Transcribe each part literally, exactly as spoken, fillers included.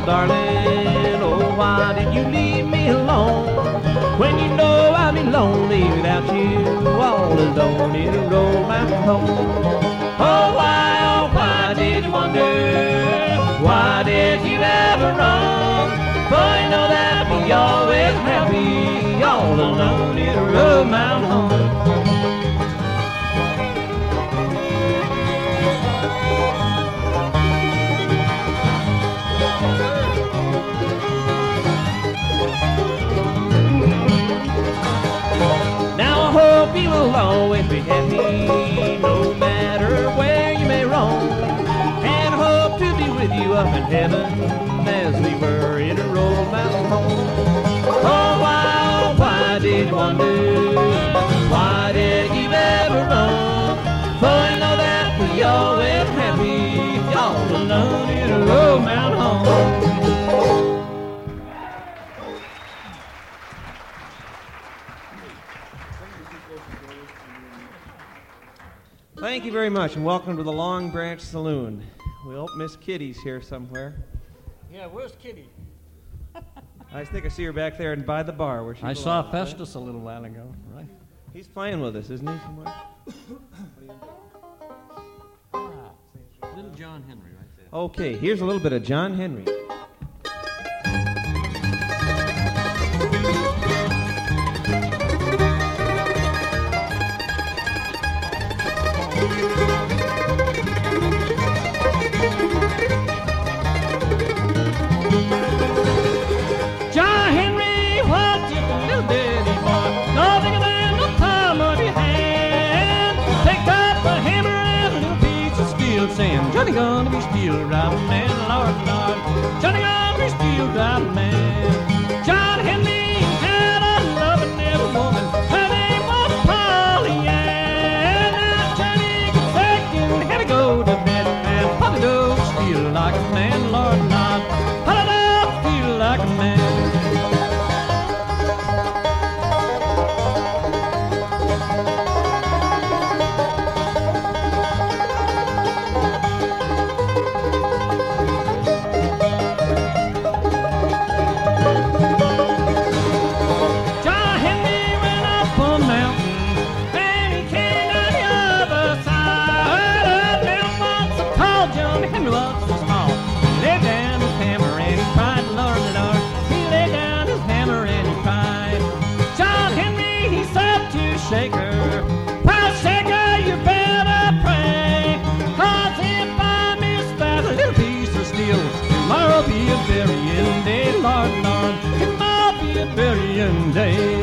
darling, oh, why did you leave me alone? When you know I'd be lonely without you, all alone in a old mountain home. Oh, why, oh, why did you wander? Why did you ever run? For you know that we always happy, all alone in a old mountain home. You will always be happy, no matter where you may roam, and hope to be with you up in heaven as we were in a old mountain home. Oh, why, oh, why did you wander? Why did you ever run? For you know that we always happy, all alone in a old mountain home. Thank you very much, and welcome to the Long Branch Saloon. We hope Miss Kitty's here somewhere. Yeah, where's Kitty? I think I see her back there and by the bar where she I belongs, saw Festus right? a little while ago, right? He's playing with us, isn't he, somewhere? ah, little John Henry right there. Okay, here's a little bit of John Henry. John Henry was just a little bitty boy, no bigger than the palm of your hand. Picked up a hammer and a little piece of steel, saying, Johnny gonna be steel driving man, Lord, Lord. Johnny gonna be steel driving man. John Henry had a loving little woman, her name was Polly Ann. Now Johnny could second, had to go to bed, and Polly don't steel like a man, Lord, Lord. Polly don't steel like a man. Shaker, Pile Shaker, you better pray, 'cause if I miss that little piece of steel, tomorrow'll be a burying day, Lord, Lord, tomorrow'll be a burying day.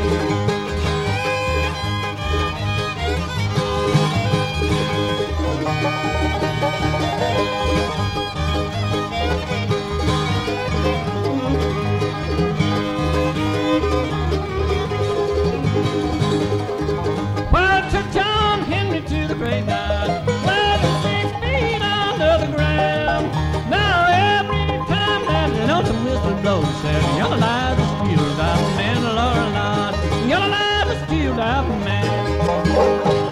Graveyard, six feet under the ground. Now every time that lonesome whistle blows, says, you're alive to steel driving man, Lord, Lord. You're alive to steel driving man.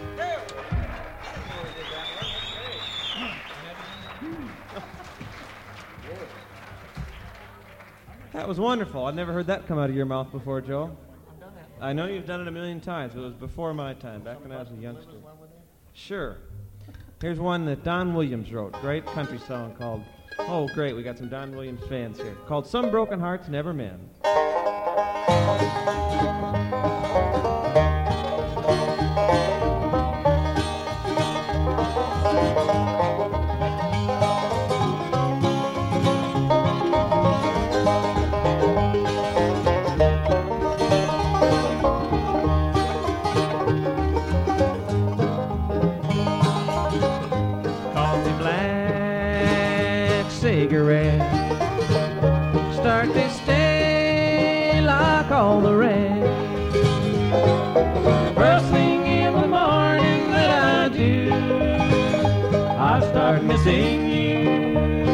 That was wonderful. I've never heard that come out of your mouth before, Joe. I know you've done it a million times, but it was before my time, back when I was a youngster. Sure. Here's one that Don Williams wrote. Great country song called, oh, great, we got some Don Williams fans here. Called Some Broken Hearts Never Mend. Start to stay like all the rest. First thing in the morning that I do, I start missing you.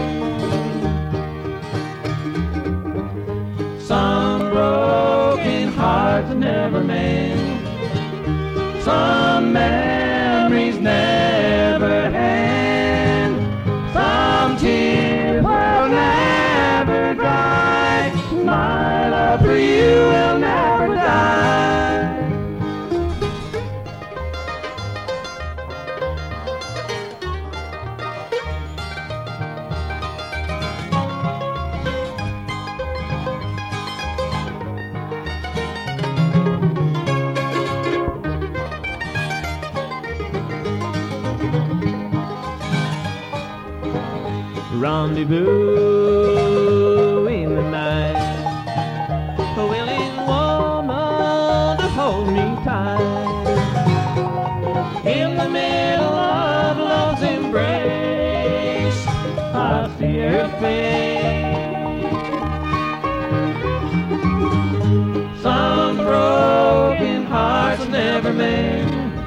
Some broken hearts never mend. Some memories never end. Some tears will never rendezvous in the night. A willing woman to hold me tight. In the middle of love's embrace, I see her face. Some broken hearts never mend.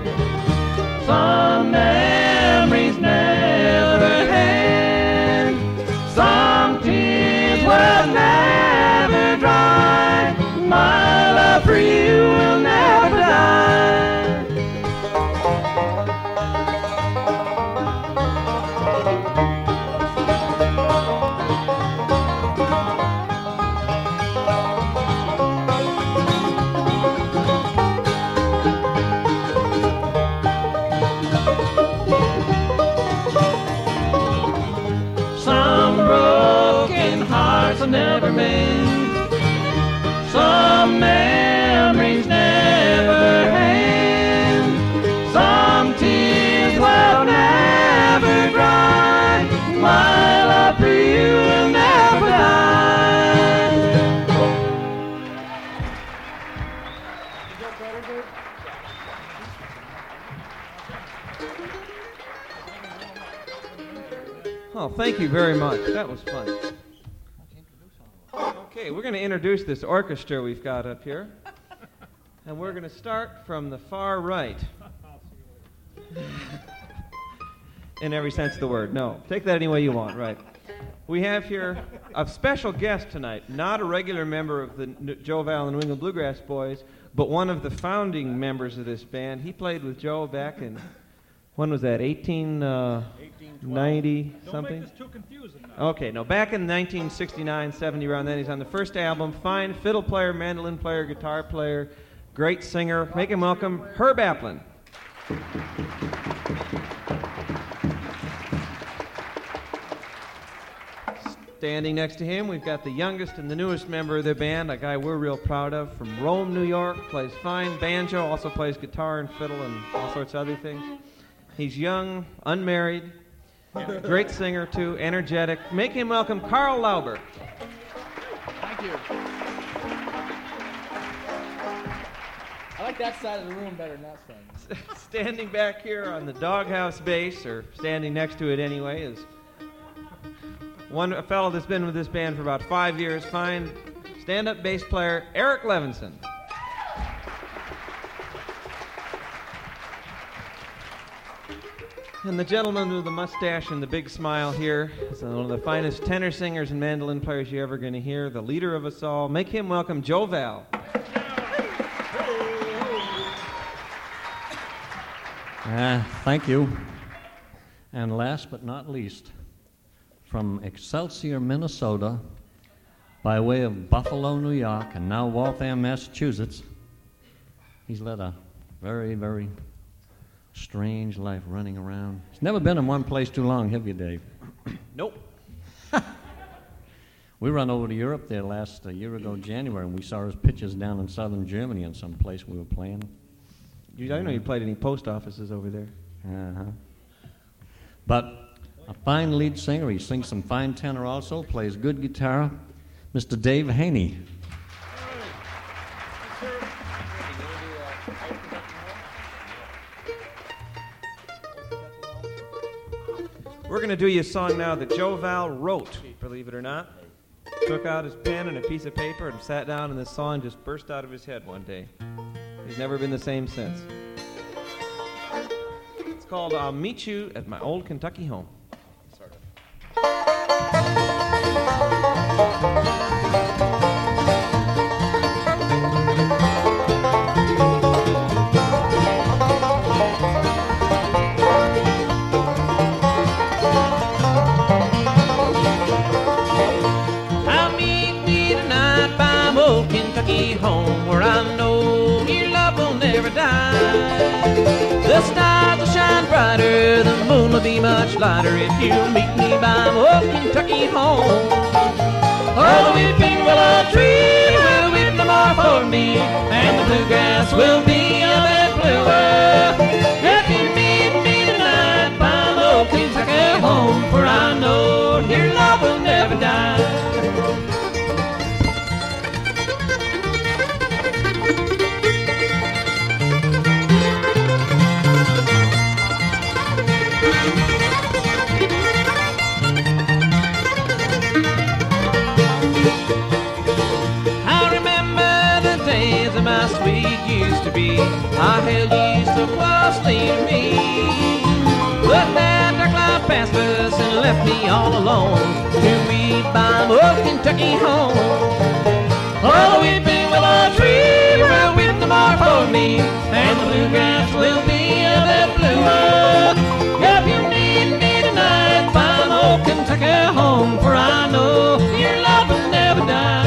Some memories never end. Some tears will never dry. My love for you will never die. Never mend. Some memories never end. Some tears will never dry. My love for you will never die. Oh, thank you very much. That was fun. Okay, we're going to introduce this orchestra we've got up here. And we're going to start from the far right. In every sense of the word. No, take that any way you want, right. We have here a special guest tonight, not a regular member of the Joe Val and New England Bluegrass Boys, but one of the founding members of this band. He played with Joe back in, when was that, eighteen ninety something? Don't make this too confusing now. Okay, no, back in nineteen sixty-nine, seventy, around then, he's on the first album. Fine fiddle player, mandolin player, guitar player, great singer. Make him welcome, Herb Applin. Standing next to him, we've got the youngest and the newest member of the band, a guy we're real proud of, from Rome, New York, plays fine banjo, also plays guitar and fiddle and all sorts of other things. He's young, unmarried, great singer too, energetic. Make him welcome Carl Lauber. Thank you. I like that side of the room better than that side. Standing back here on the doghouse bass, or standing next to it anyway, is one a fellow that's been with this band for about five years, fine stand-up bass player, Eric Levinson. And the gentleman with the mustache and the big smile here is one of the finest tenor singers and mandolin players you're ever going to hear, the leader of us all. Make him welcome Joe Val. Uh, thank you. And last but not least, from Excelsior, Minnesota, by way of Buffalo, New York, and now Waltham, Massachusetts, he's led a very, very strange life running around. He's never been in one place too long, have you, Dave? Nope. We run over to Europe there last uh, year ago, January, and we saw his pictures down in southern Germany in some place we were playing. You, I know you played any post offices over there. Uh-huh. But a fine lead singer. He sings some fine tenor also, plays good guitar, Mister Dave Haney. We're going to do you a song now that Joe Val wrote, believe it or not. Took out his pen and a piece of paper and sat down, and this song just burst out of his head one day. He's never been the same since. It's called I'll Meet You at My Old Kentucky Home. Sort of. Home where I know your love will never die. The stars will shine brighter, the moon will be much lighter if you meet me by my old Kentucky home. Oh, the weeping willow tree will weep no more for me, and the bluegrass will be a bit bluer. If you meet me tonight by my old Kentucky home, for I know your love how sweet used to be. I held you so closely to me. But that dark cloud passed us and left me all alone till we by old Kentucky home. Oh, the weeping willow tree will weep no more for me, and the bluegrass will be of that blue. If you need me tonight, find old Kentucky home, for I know your love will never die.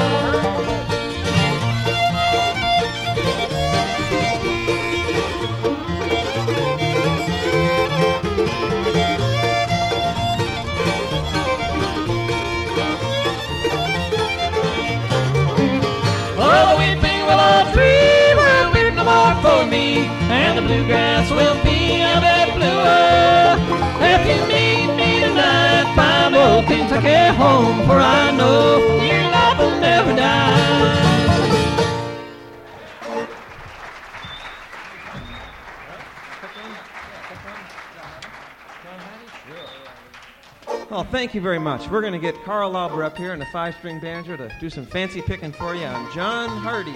For me, and the bluegrass will be of that blue. If you meet me tonight, find old Kentucky home, for I know your love will never die. Well, thank you very much. We're going to get Carl Lauber up here in a five-string banjo to do some fancy picking for you on John Hardy.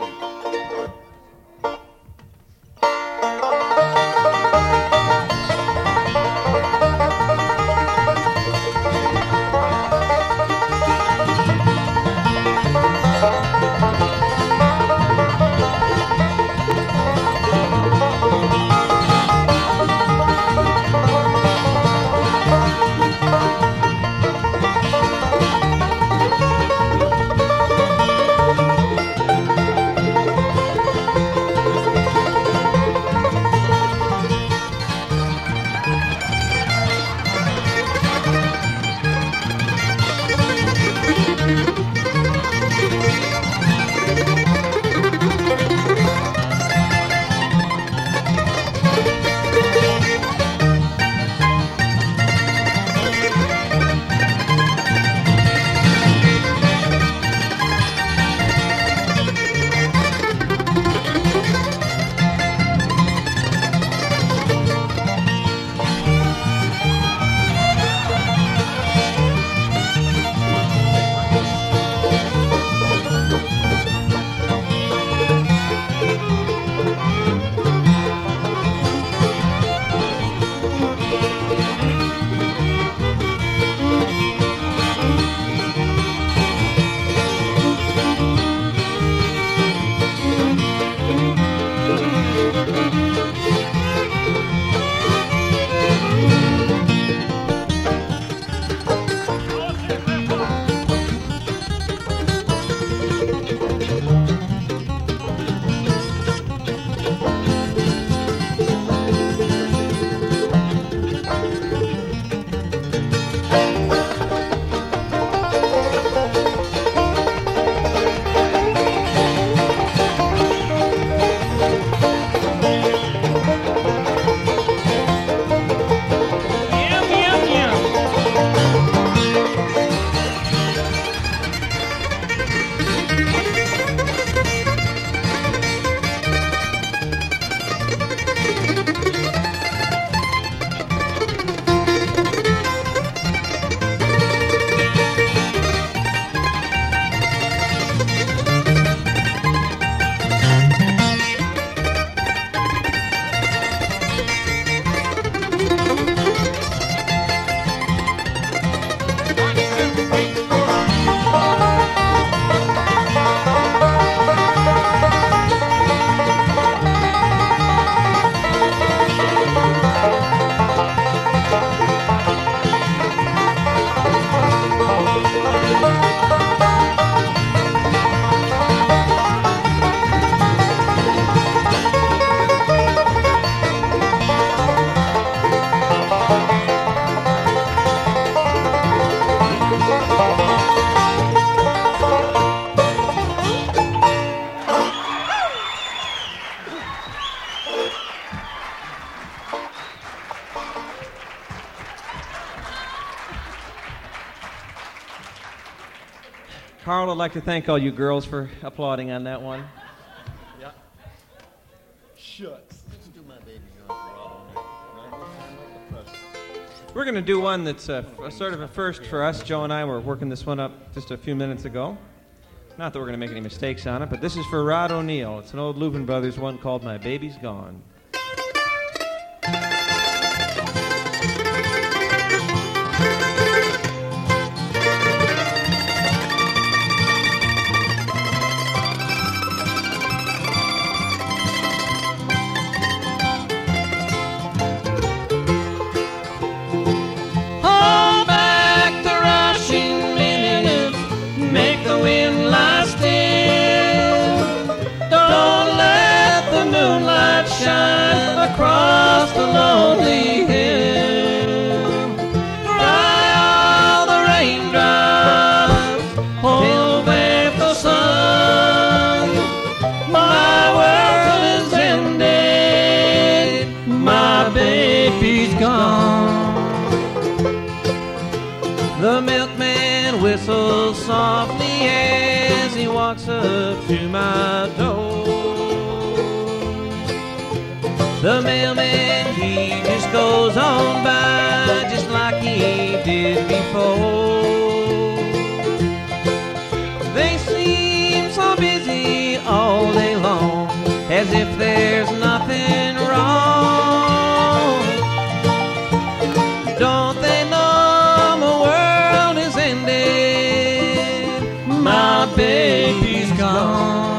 Carl, I'd like to thank all you girls for applauding on that one. Yeah. Shucks. We're going to do one that's a, a sort of a first for us. Joe and I were working this one up just a few minutes ago. Not that we're going to make any mistakes on it, but this is for Rod O'Neill. It's an old Louvin Brothers one called My Baby's Gone. Across the lonely hill, dry all the raindrops, hold back the sun. My world is ended, my baby's gone. The milkman whistles softly as he walks up to my door. The mailman, he just goes on by just like he did before. They seem so busy all day long, as if there's nothing wrong. Don't they know my world is ended, my baby's gone.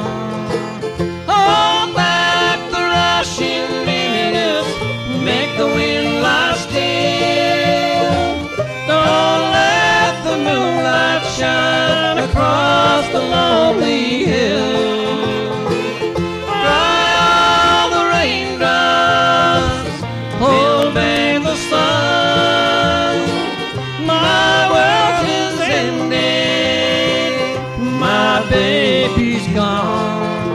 Make the wind lie still. Don't let the moonlight shine across the lonely hill. Dry all the raindrops, hold back the sun. My world is ended, my baby's gone.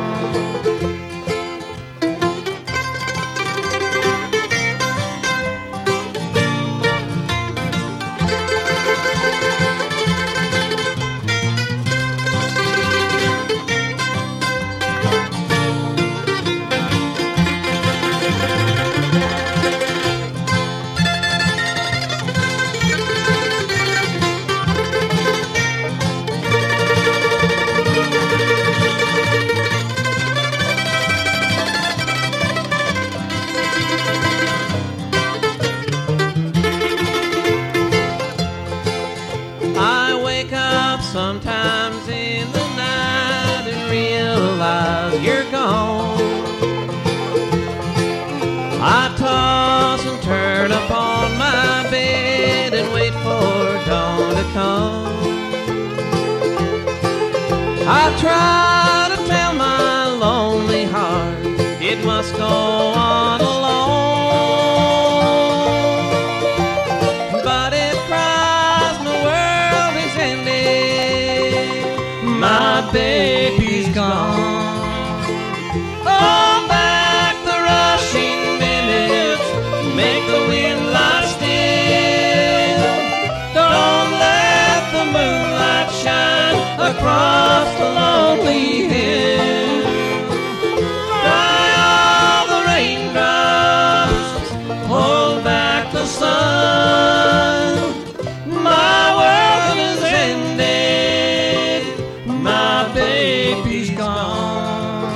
Sometimes in the night and realize you're gone. I toss and turn upon my bed and wait for dawn to come. I try to tell my lonely heart it must go on alone, but it cries my world is ended, my baby's gone. Hold back the rushing minutes, make the wind lie still. Don't let the moonlight shine across the lonely hill. Dry all the raindrops, hold back the sun. My world is ended, my baby's gone.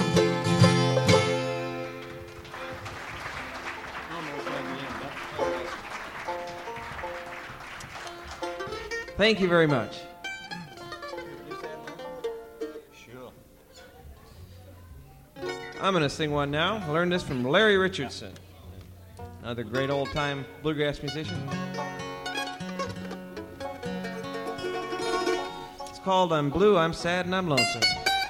Thank you very much. I'm going to sing one now. I learned this from Larry Richardson, another great old-time bluegrass musician. It's called I'm Blue, I'm Sad, and I'm Lonesome.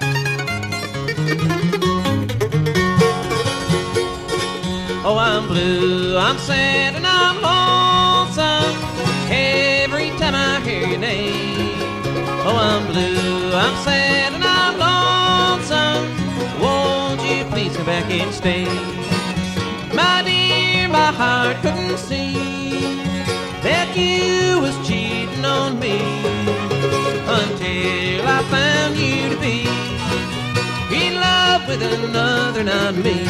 Oh, I'm blue, I'm sad, and I'm lonesome every time I hear your name. Oh, I'm blue, I'm sad, and I'm lonesome. Won't you please come back and stay? My dear, my heart couldn't see that you was cheating on me until I found you to be in love with another, not me.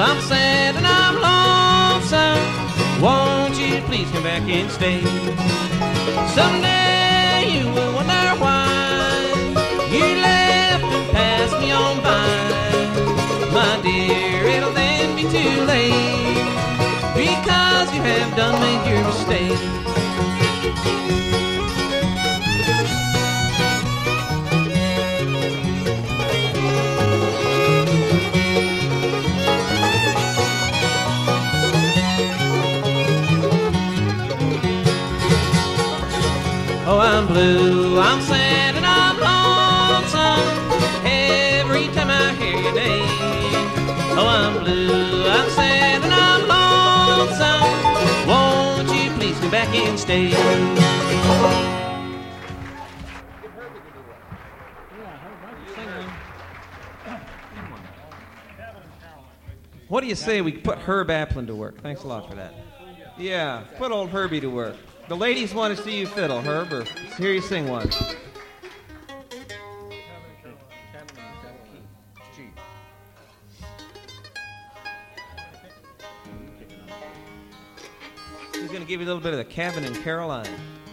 I'm sad and I'm lonesome. Won't you please come back and stay? Someday you will wonder why you left and passed me on by. My dear, it'll then be too late, because you have done made your mistake. Oh, I'm blue, I'm sad, and I'm lonesome every time I hear your name. Oh, I'm blue, I'm sad, and I'm lonesome. Won't you please come back and stay? What do you say we put Herb Applin to work? Thanks a lot for that. Yeah, put old Herbie to work. The ladies want to see you fiddle, Herb, or hear you sing one. He's going to give you a little bit of the Cabin in Caroline.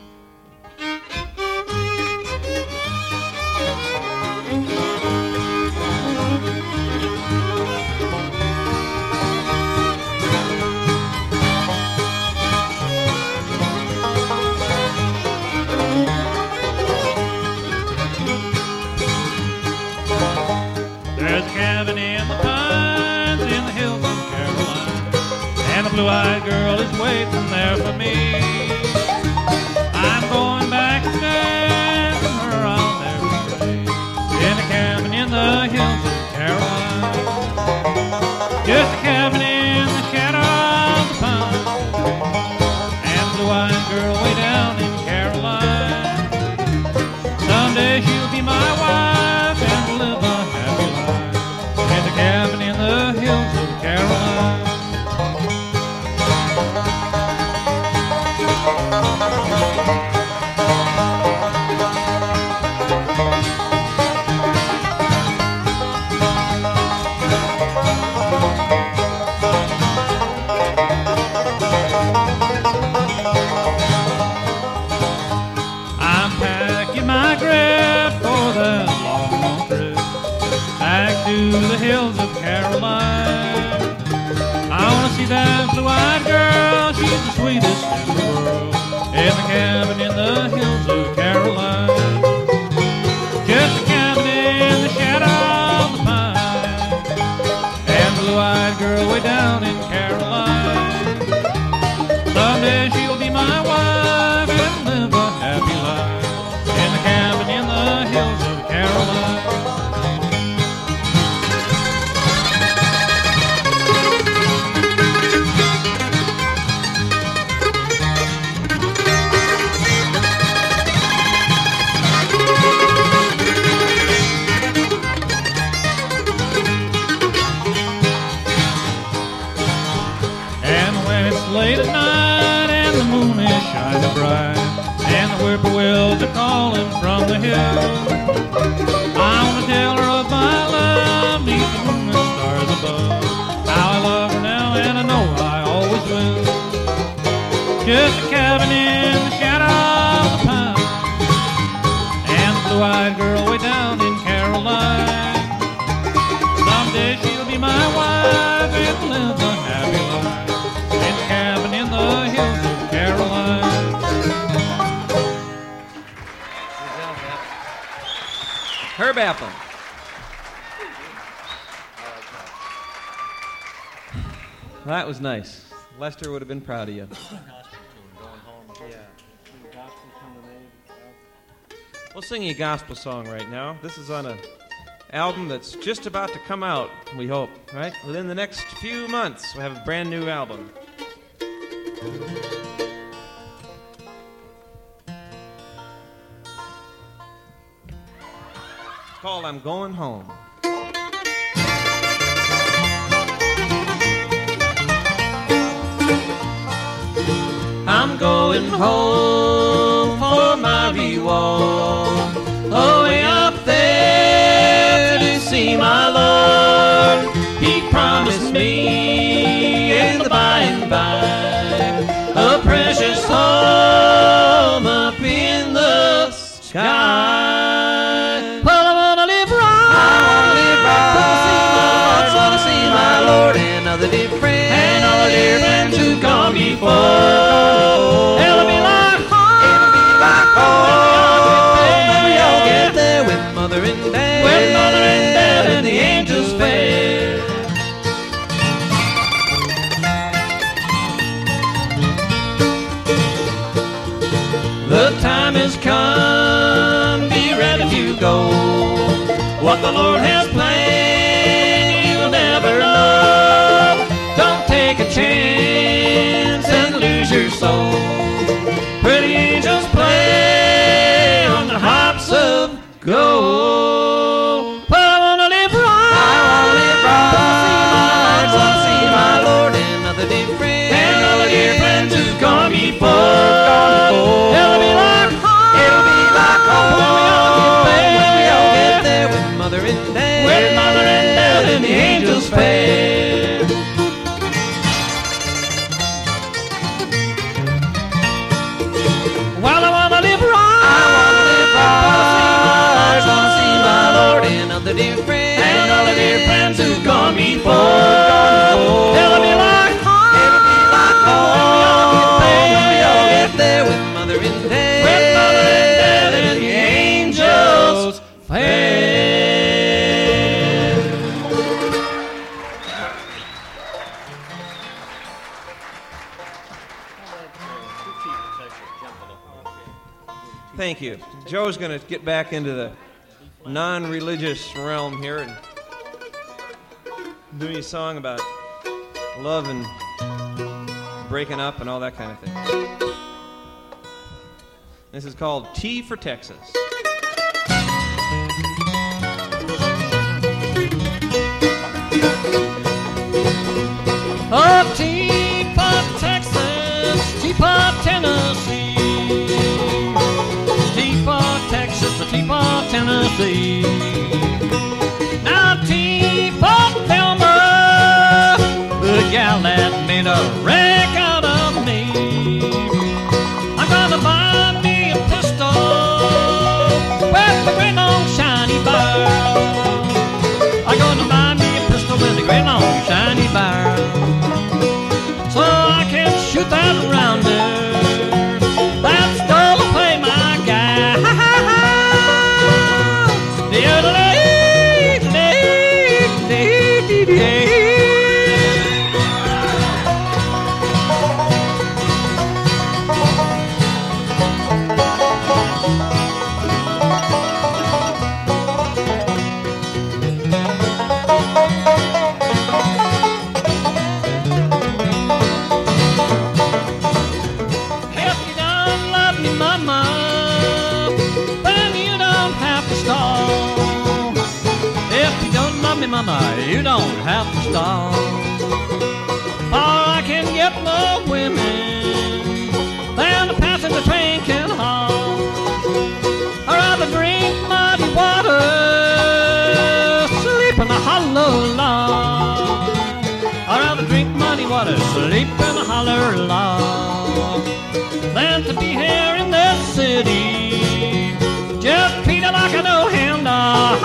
There's a cabin in the pines in the hills of Caroline, and the blue-eyed girl is waiting there for me. I'm going back to stand from her, I'll never stray, in a cabin in the hills of Caroline. Just a cabin in the shadow of the pines, and the blue-eyed girl way down in Caroline. Someday she'll be my wife and we'll live a happy life in the cabin in the hills of Caroline. I'm packing my grip for that long trip back to the hills of Caroline. I want to see that blue-eyed girl, she's the sweetest in the world, in the cabin in the hills of Caroline. Just a cabin in the shadow of the pine, and the blue-eyed girl way down in Caroline. Someday she'll be my wife and live a happy life in the cabin in the hills of Caroline. Late at night and the moon is shining bright, and the whippoorwills are calling from the hill. I want to tell her of my love neath the moon and stars above, how I love her now and I know I always will. Just a cabin in the shadow of the pine, and the blue-eyed girl way down in Caroline. Someday she'll be my wife and live a happy life in the cabin in the hills of Caroline. Herb Applin. That was nice. Lester would have been proud of you. We'll sing you a gospel song right now. This is on a album that's just about to come out, we hope, right? Within the next few months, we'll have a brand new album. It's called I'm Going Home. I'm going home for my reward, away up there to see my Lord. He promised me by and by, a precious home up in the sky. Well, I wanna live right. I wanna live right, so to see my Lord and other dear friends, And all the dear friends who've gone before. It'll be like home. It'll be like home when we all get there with Mother and Dad, With Mother and Dad and the angels fair. The time has come, be ready to go. What the Lord has planned, you'll never know. Don't take a chance and lose your soul. Pretty angels play on the harps of gold. But I wanna live right. I wanna live right, so to see my Lord and other dear friends, And all the dear friends who've gone before. It'll be like home. It'll be like home when we all get there. when we all get there with Mother and Dad, With Mother and Dad and the angels fair. Well, I wanna live right. I wanna live right, so to see my Lord and other dear friends, And all the dear friends who've gone before. It'll be like home. It'll be like home when we all get there. when we all get there with Mother and Dad, With Mother and Dad and the angels fair. Thank you. Joe's going to get back into the non-religious realm here and do a song about love and breaking up and all that kind of thing. This is called T for Texas. Oh, Teapot, Texas, Teapot, Tennessee. Teapot, Texas, Teapot, Tennessee. Now, Teapot, Thelma, the gal that made a wreck out of me. I'm gonna buy me a pistol with a great long shiny barrel. I'm gonna buy me a pistol with a great long shiny barrel, so I can shoot that rounder. That's dull to play my guy. If you don't love me, mama, then you don't have to stall. If you don't love me, mama, you don't have to stall. For I can get more women than a passenger train can haul. I'd rather drink muddy water, sleep in a hollow log. I'd rather drink muddy water, sleep in a hollow log, than to be here in this city, just treated like an old hound dog.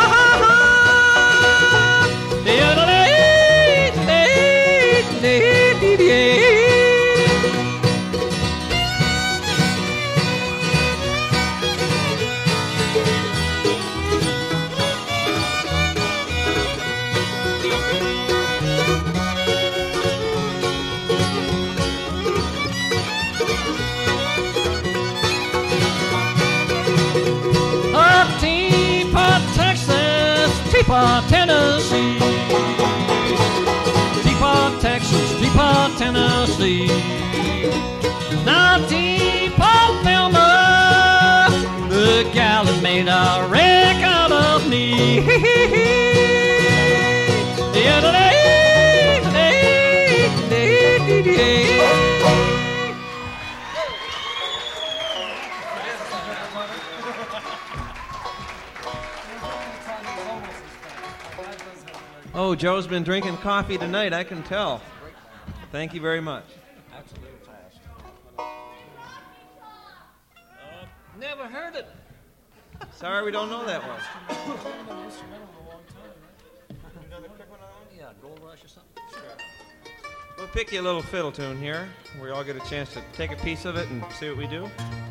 Up Teapot, Texas, Teapot, Tennessee. Teapot, Texas, Teapot, Tennessee. Now Teapot, Thelma, the gal that made a wreck out of me. Oh, Joe's been drinking coffee tonight, I can tell. Thank you very much. That's a little fast. Uh, never heard it. Sorry, we don't know that one. Yeah, Gold Rush or something. We'll pick you a little fiddle tune here. We all get a chance to take a piece of it and see what we do.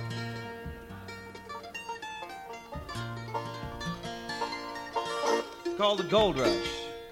It's called the Gold Rush.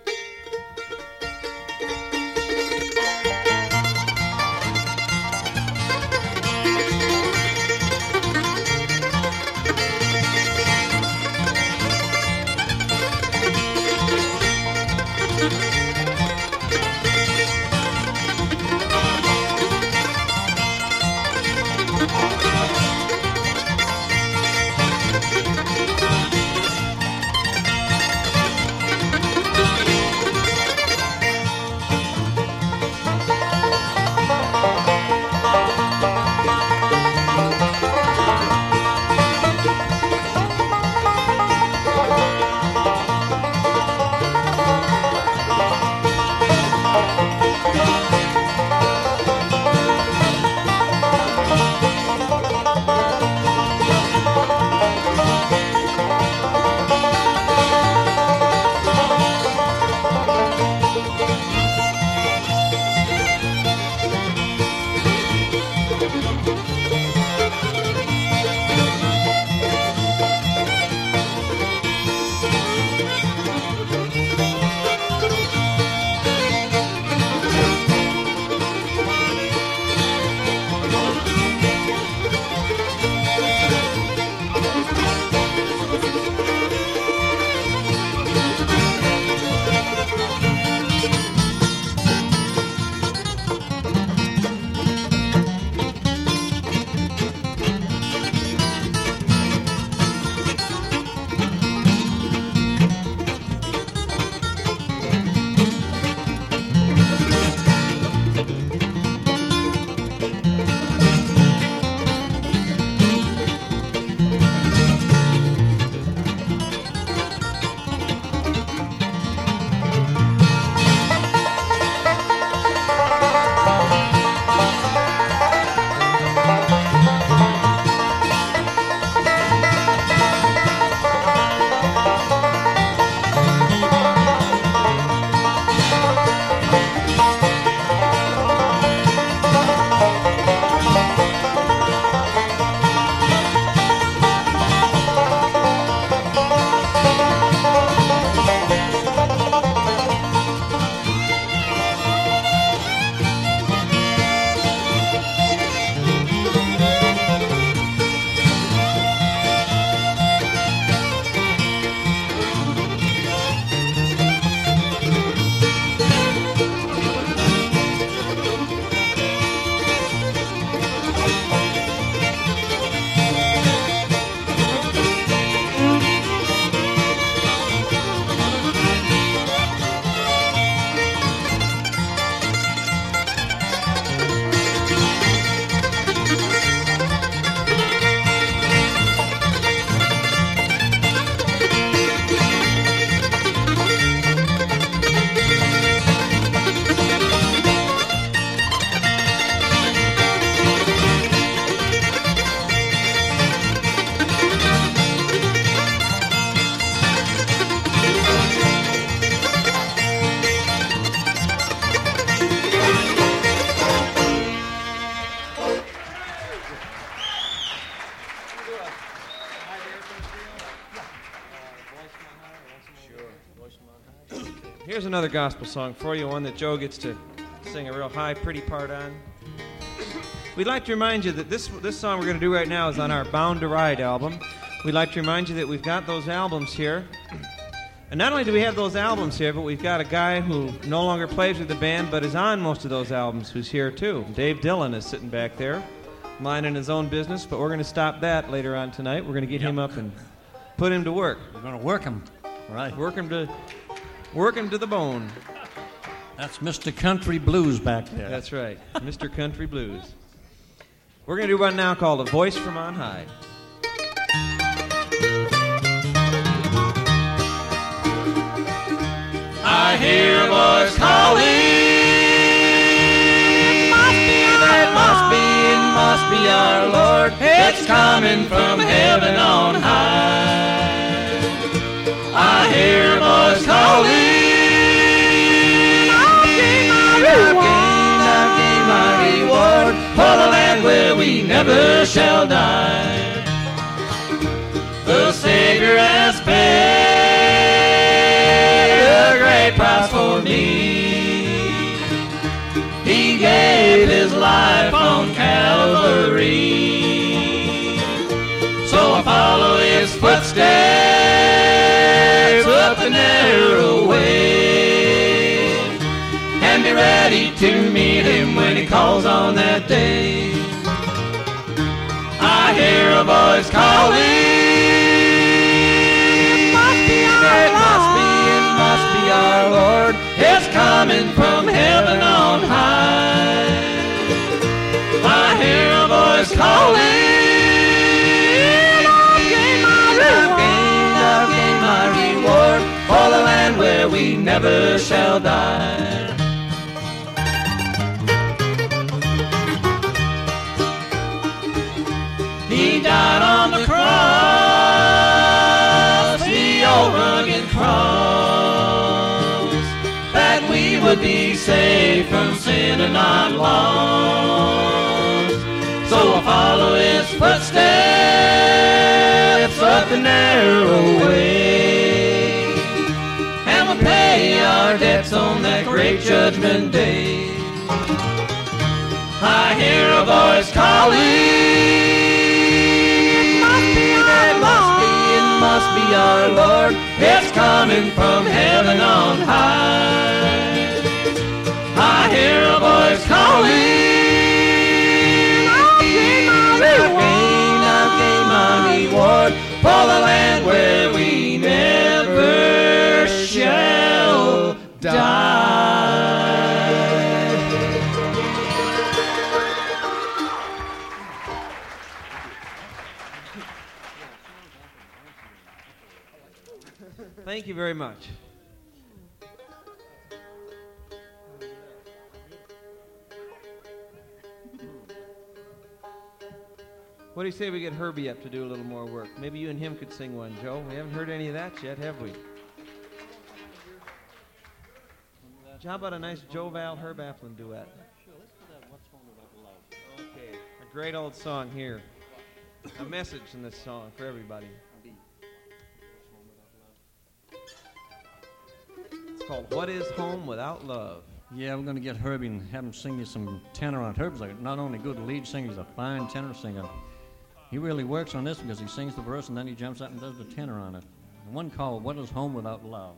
Here's another gospel song for you, one that Joe gets to sing a real high, pretty part on. We'd like to remind you that this this song we're going to do right now is on our Bound to Ride album. We'd like to remind you that we've got those albums here. And not only do we have those albums here, but we've got a guy who no longer plays with the band but is on most of those albums who's here too. Dave Dillon is sitting back there, minding his own business, but we're going to stop that later on tonight. We're going to get yep. him up and put him to work. We're going to work him. Right. Work him to work him to the bone. That's Mister Country Blues back there. That's right, Mister Country Blues. We're going to do one now called A Voice from On High. I hear a voice calling, be our Lord. It's coming from heaven on high. I hear a voice calling. I've gained my reward for the land where we never shall die. The Savior has paid a great price for me. He gave his life on Calvary. So I follow his footsteps up the narrow way, and be ready to meet him when he calls on that day. I hear a voice calling. It must be our Lord. It must be our Lord. It's coming from heaven on high. I hear a voice calling. I've gained my reward. I've gained my reward for the land where we never shall die. He died on the cross, the old rugged cross, that we would be saved from sin and not lost. So I follow his footsteps up the narrow way, and we'll pay our debts on that great judgment day. I hear a voice calling. Must be our Lord. It's coming from heaven on high. I hear a voice calling. I've gained my reward. I've gained my reward for the land where we never shall die. Thank you very much. What do you say we get Herbie up to do a little more work? Maybe you and him could sing one, Joe. We haven't heard any of that yet, have we? How about a nice Joe Val Herb Applin duet? Okay, a great old song here. A message in this song for everybody. It's called What Is Home Without Love? Yeah, we're going to get Herbie and have him sing you some tenor on. Herbie's like not only good lead singer, he's a fine tenor singer. He really works on this because he sings the verse and then he jumps up and does the tenor on it. One called What Is Home Without Love?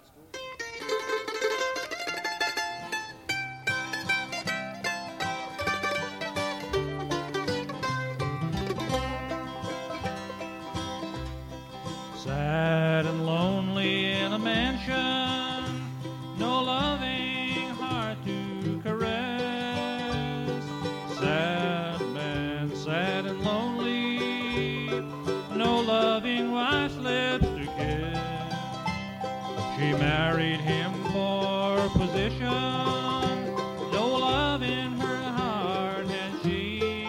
Sad and lonely in a mansion, no loving heart to caress. Sad man, sad and lonely, no loving wife's lips to kiss. She married him for position, no love in her heart has she.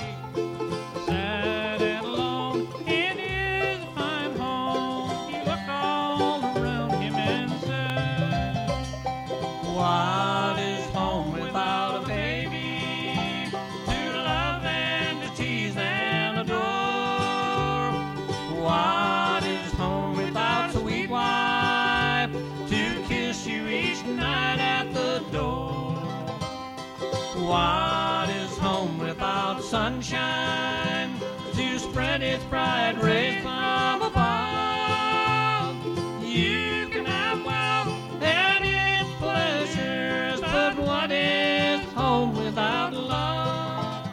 Sad and alone in his fine home, he looked all around him and said, what is home without a baby to love and to tease and adore? What is home without sweet wife to kiss you each night at the door? What is home without sunshine to spread its bright rays from above? You can have wealth and its pleasures, but what is home without love?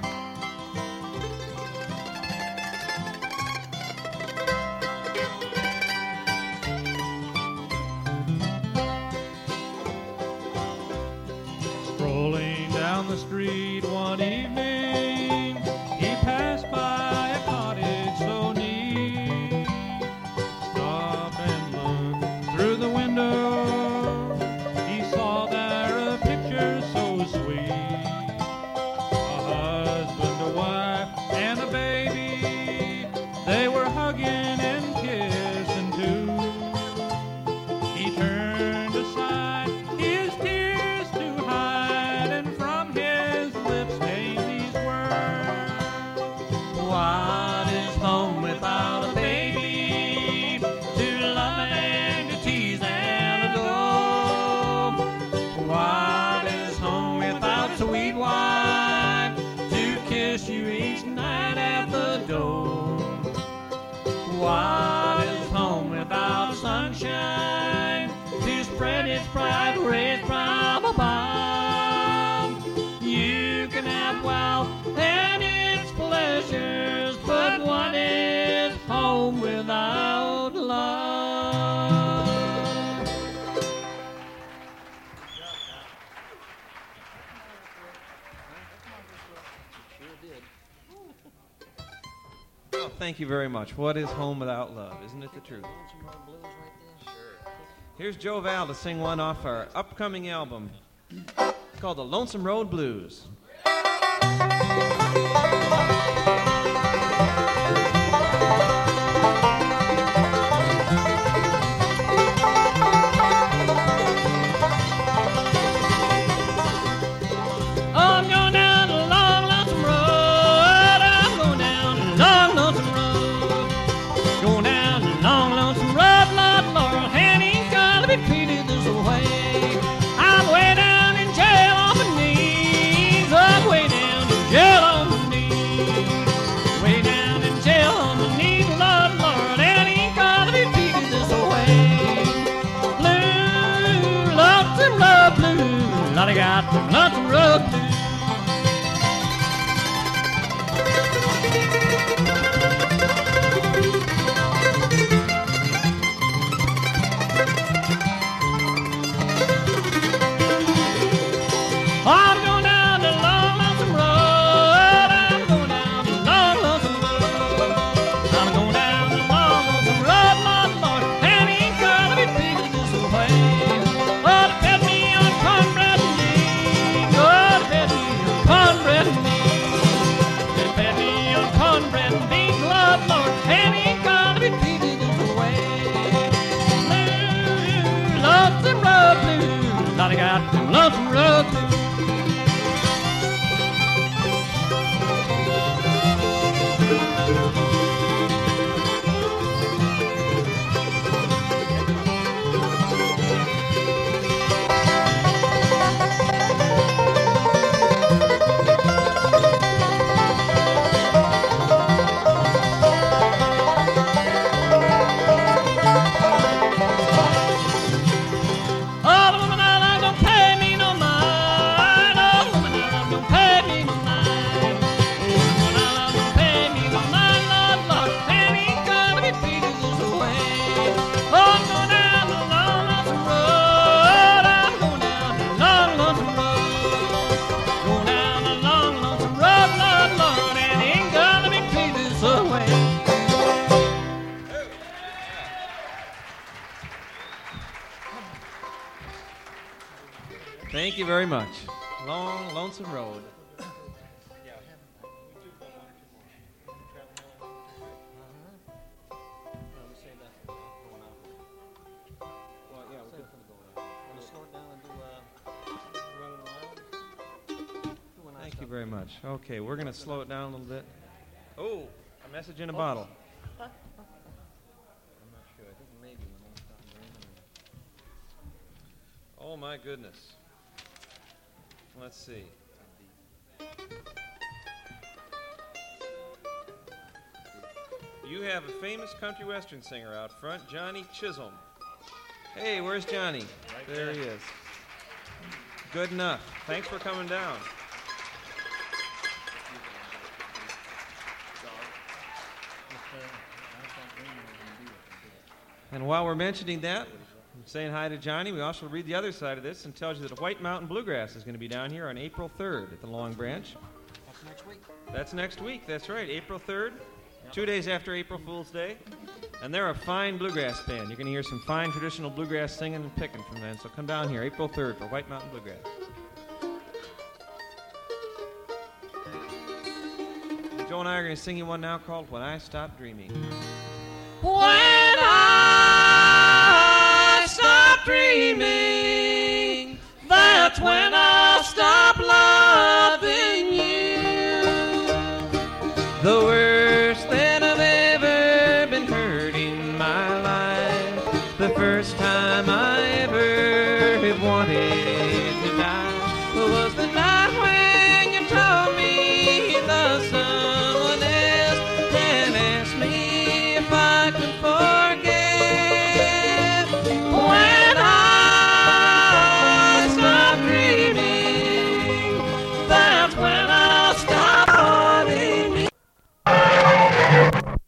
Strolling down the street one evening, he passed by a cottage so neat. Stopped and looked through the window. He saw there a picture so sweet. A husband, a wife, what is home without sunshine to spread its bright rays from above? You can have wealth and its pleasures, but what is home without love? Oh, thank you very much. What is home without love? Isn't it the truth? Here's Joe Val to sing one off our upcoming album. It's called The Lonesome Road Blues. I'm going down the long, lonesome road. I'm going down the long, lonesome road. Going down the long, lonesome road, Lord, Lord, and ain't gonna be treated this way. I'm way down in jail on my knees. I'm way down in jail on my knees. Way down in jail on my knees, Lord, Lord, and ain't gonna be treated this way. Blue, lonesome road, blue. Lord, I got the lonesome road blue. I'm going down the long, lonesome road. I'm going down the long, lonesome road. I'm going down the long, lonesome road, Lord, Lord, and ain't gonna be treated this way. Oh, they fed me on cornbread and beans. Oh, they fed me on cornbread and beans. They fed me on cornbread and beans, Lord, Lord, and ain't gonna be treated this way. Blue, lonesome road, blue. Lord, I got the lonesome road blue. Oh, the woman I love don't pay me no mind. Oh, the woman I love don't pay me no mind. Oh, the woman I love don't pay me no mind, Lord, Lord, and ain't gonna be treated this way. Oh, I'm going down the long, lonesome road. I'm going down the long, lonesome road. Going down the long, lonesome road, Lord, Lord, and ain't gonna be treated this way. Thank you very much. Long, lonesome road. Thank you very much. Okay, we're going to slow it down a little bit. Oh, a message in a bottle. Oh, my goodness. Let's see. You have a famous country western singer out front, Johnny Chisholm. Hey, where's Johnny? Right there he is. Good enough. Thanks for coming down. And while we're mentioning that, saying hi to Johnny, we also read the other side of this and tells you that White Mountain Bluegrass is going to be down here on April third at the Long Branch. That's next week. That's next week, that's right, April third, two days after April Fool's Day. And they're a fine bluegrass band. You're going to hear some fine traditional bluegrass singing and picking from them. So come down here, April third, for White Mountain Bluegrass. Joe and I are going to sing you one now called When I Stop Dreaming. When I stop dreaming, that's when I